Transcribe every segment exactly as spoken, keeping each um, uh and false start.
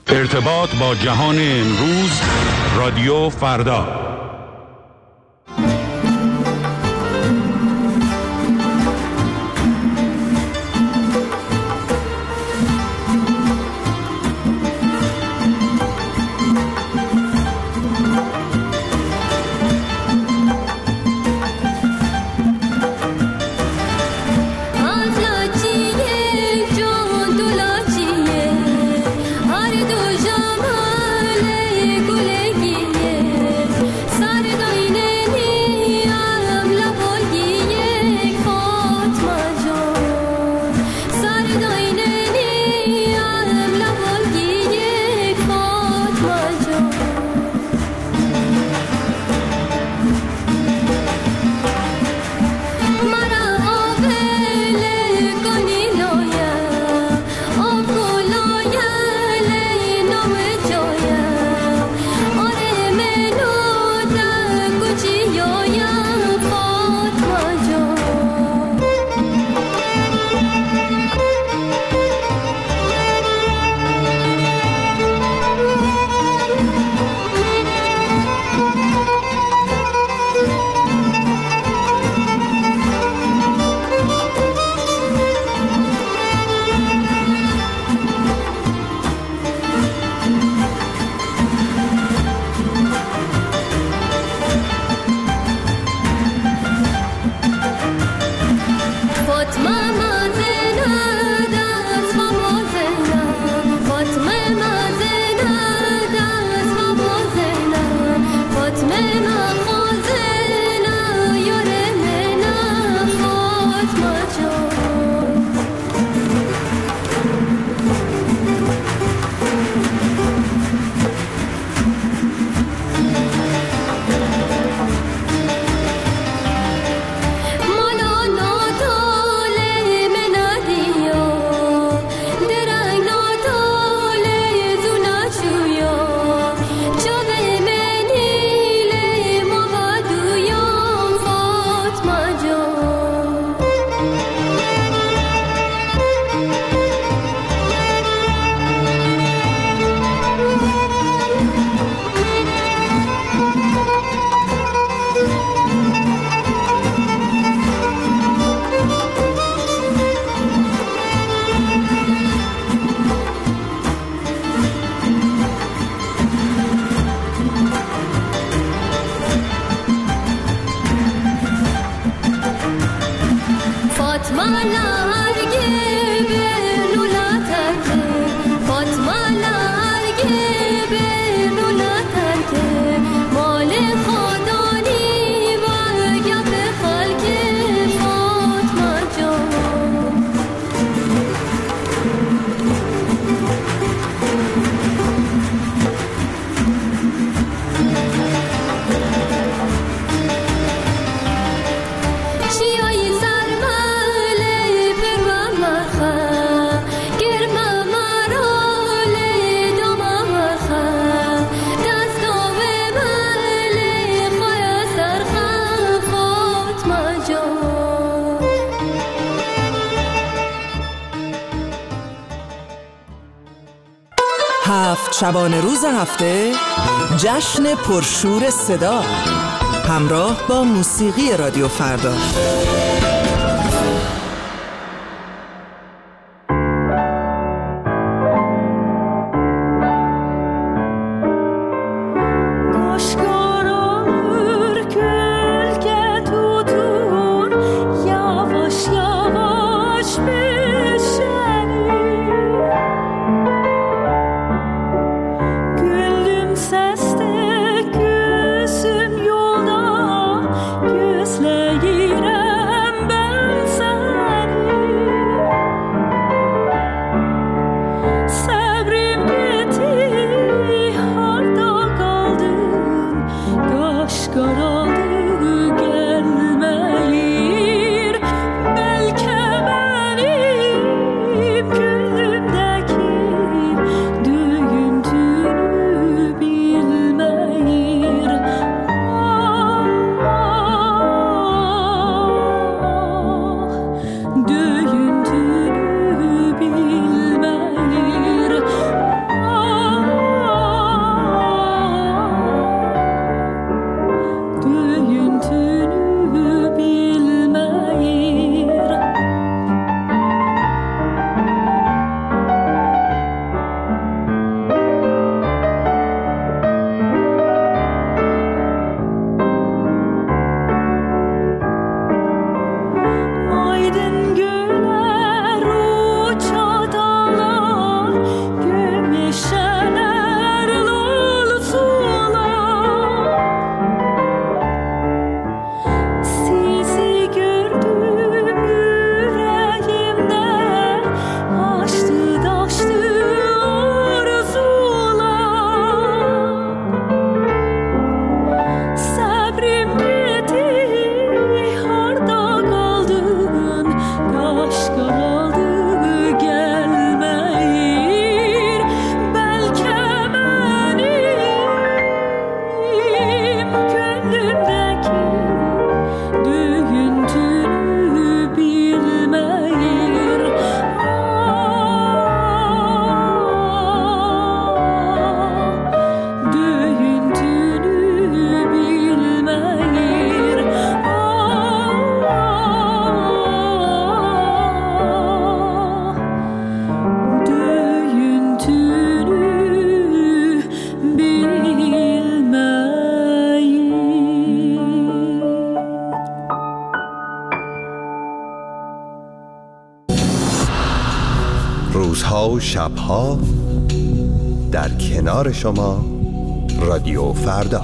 ارتباط با جهان امروز، رادیو فردا. هفت شبانه روز هفته، جشن پرشور صدا، همراه با موسیقی رادیو فردا. Gözüm yolda, gözlerim شبها در کنار شما رادیو فردا.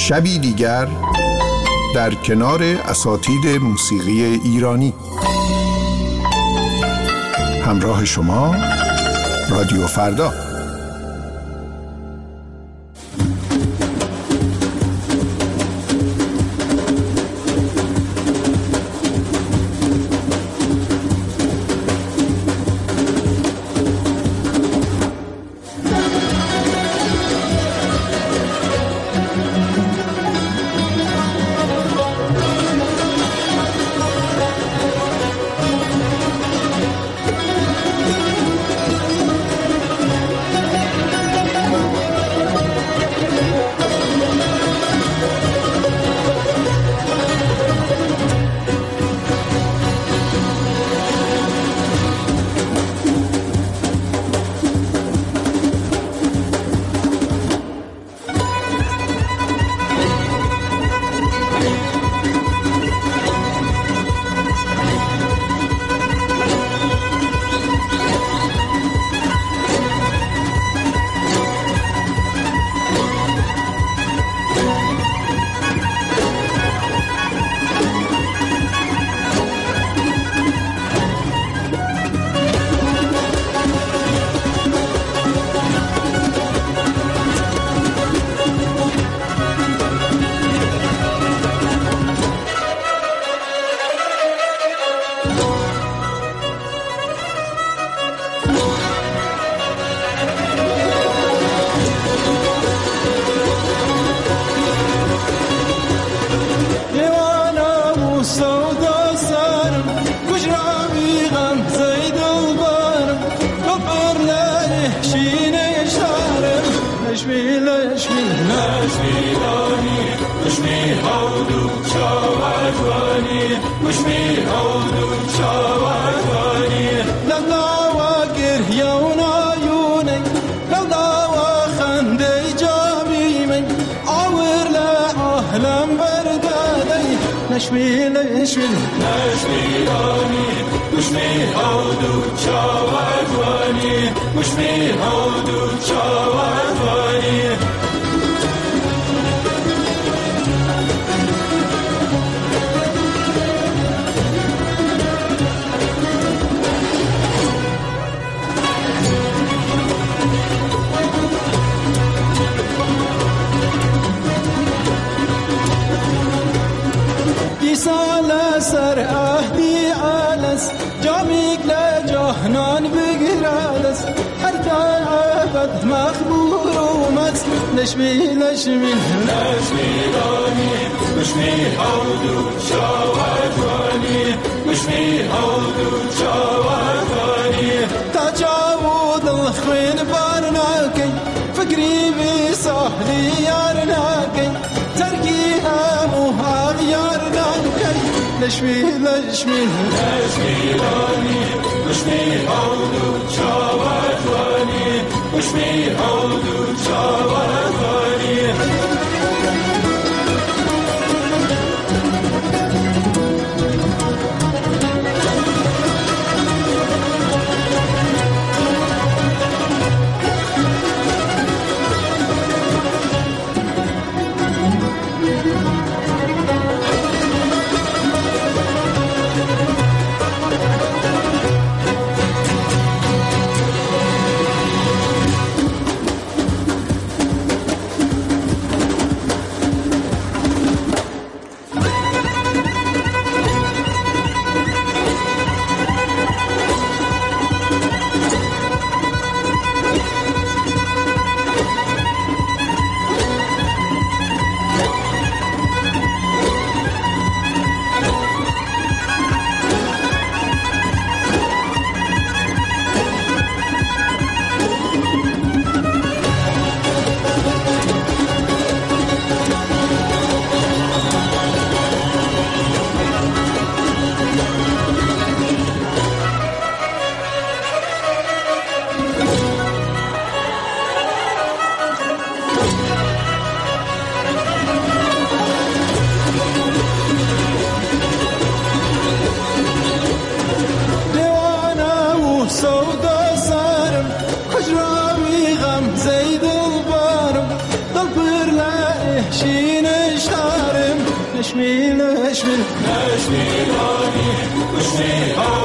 شبی دیگر در کنار اساتید موسیقی ایرانی. همراه شما رادیو فردا. نشمی نشمی نشمی آنی مشمی هودو چاوانی مشمی هودو چاوانی سال سر اهدی آلس جامیک لجهنان بگیرالس هر تعبد مخبور اومد نشمی نشمی نشمی دانی مشمی هودو شاوانی مشمی هودو شاوانی تجاوز الخوين بارناكي فكري بسهلي يارناكي تركيها موها يارناكي نشمي نشمي نشمي راني مشمي هودو شاواني مشمي هودو شاواني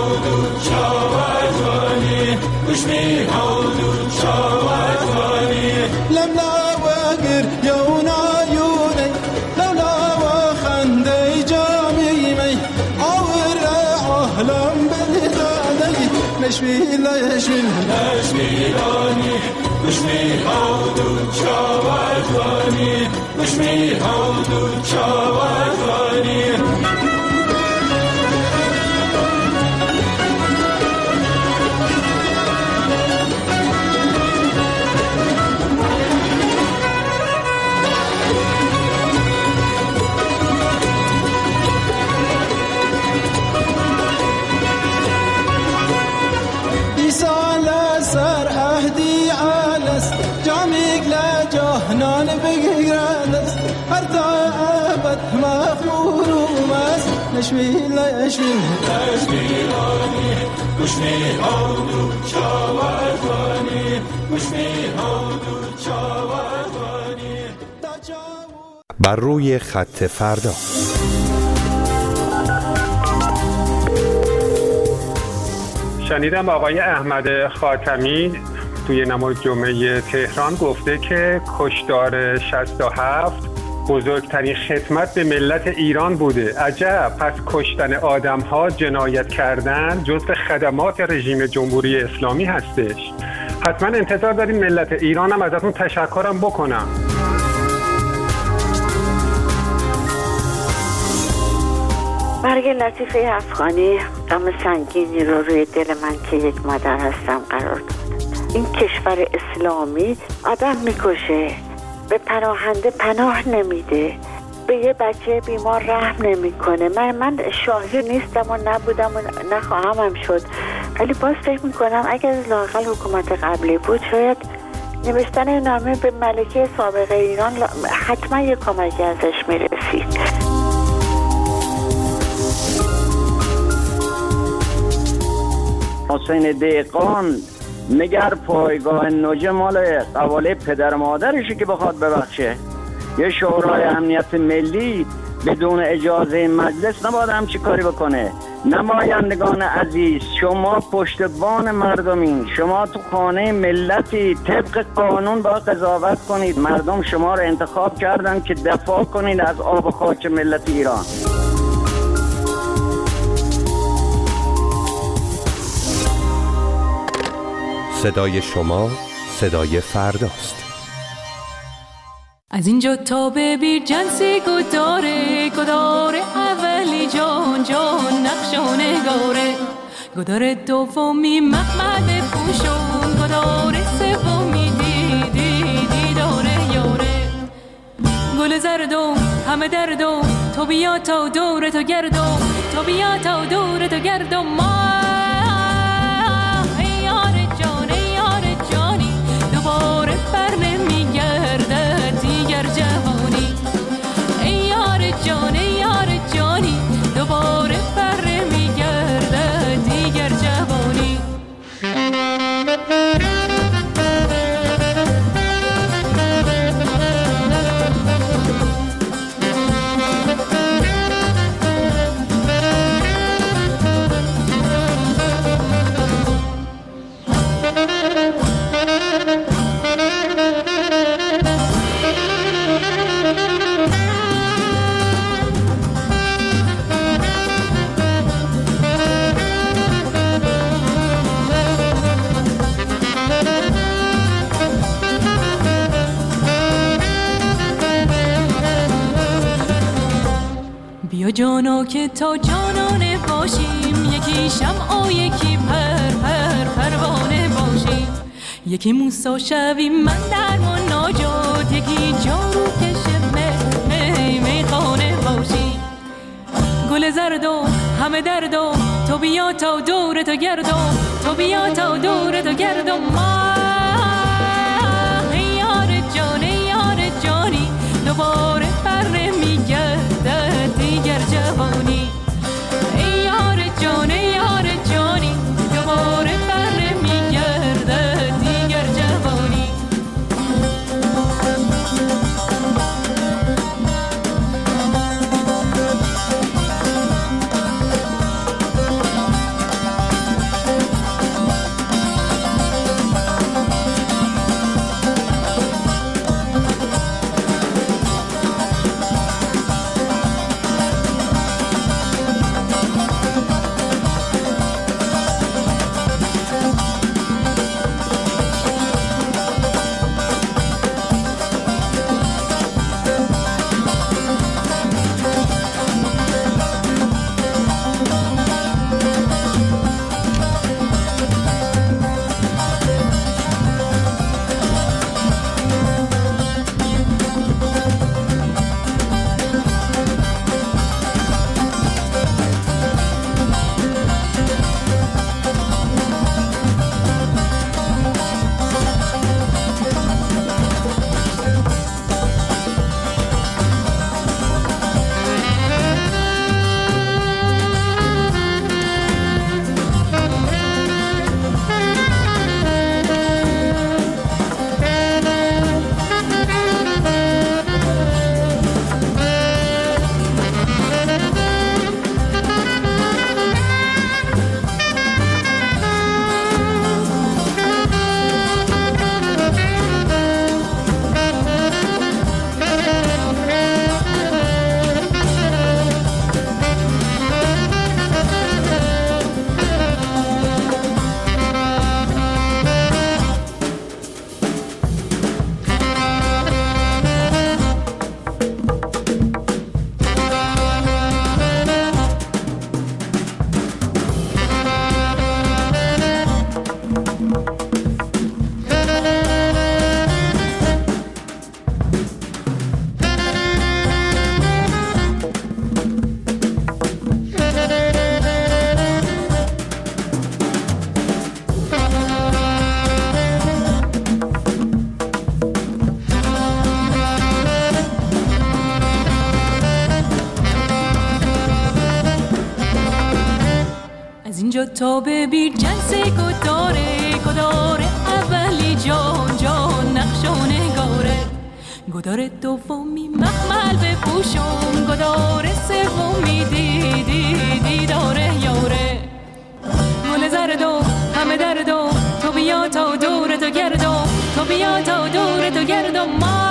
بر روی خط فردا. شنیدم آقای احمد خاتمی توی نماز جمعه تهران گفته که کشتار شصت و هفت بزرگترین خدمت به ملت ایران بوده. عجب، پس کشتن آدم ها، جنایت کردن جزو خدمات رژیم جمهوری اسلامی هستش. حتما انتظار داریم ملت ایران هم ازتون تشکرم بکنم. مرگ لطیفه افغانی غم سنگینی رو روی دل من که یک مادر هستم قرار داد. این کشور اسلامی آدم میکشه، به پناهنده پناه نمیده، به یه بچه بیمار رحم نمیکنه. من من شاهد نیستم و نبودم و نخواهم هم شد، ولی باز فکر میکنم اگر لااقل حکومت قبلی بود شاید نوشتن نامه به ملکه سابق ایران حتما یه کمکی ازش میرسید. حسین دهقان مگر پایگاه نوجه مال قواله پدر مادرشه که بخواد ببخشه؟ یه شورای امنیت ملی بدون اجازه مجلس نباید همچی کاری بکنه. نمایندگان عزیز، شما پشتبان مردمین، شما تو خانه ملتی، طبق قانون با قضاوت کنید. مردم شما رو انتخاب کردن که دفاع کنید از آب و خاک ملت ایران. صدای شما صدای فرداست. از اینجا تا به بیر جنسی گداره، گداره اولی جان جان نقشانه گاره، گداره دومی محمد پوشون، گداره سومی دیدی دیداره یاره. گل زردم همه دردم، تو بیا تا دور تو گردم، تو بیا تا دور تو گردم. ما دوباره بر نمیگرده دیگر جهانی. ای یار جان ای یار جانی، دوباره بر نمیگرده دیگر جهانی. بیا جانا که تا جانانه باشیم، یکی شمع و یکی پر پر پروانه باشیم. یکی موسی شویم من در مناجات، یکی جارو کشم می می خانه باشیم. گل زردم همه دردم، تو بیا تا دور تو گردم، تو بیا تا دور تو گردم. ما ای یار جان ای یار جانی، دوباره بر نمیگرده دیگر جوانی. ای یار جان ای یار جانی، دوباره بر نمیگرده دیگر جوانی. تا ببین جنس گداره گداره اولی جان جان نقشانه گاره گداره دومی مخمل بپوشم گداره سومی دیدی دیداره یاره گل زردو همه دردو تو بیا تا دور تو گردو تو بیا تا دور تو گردو ما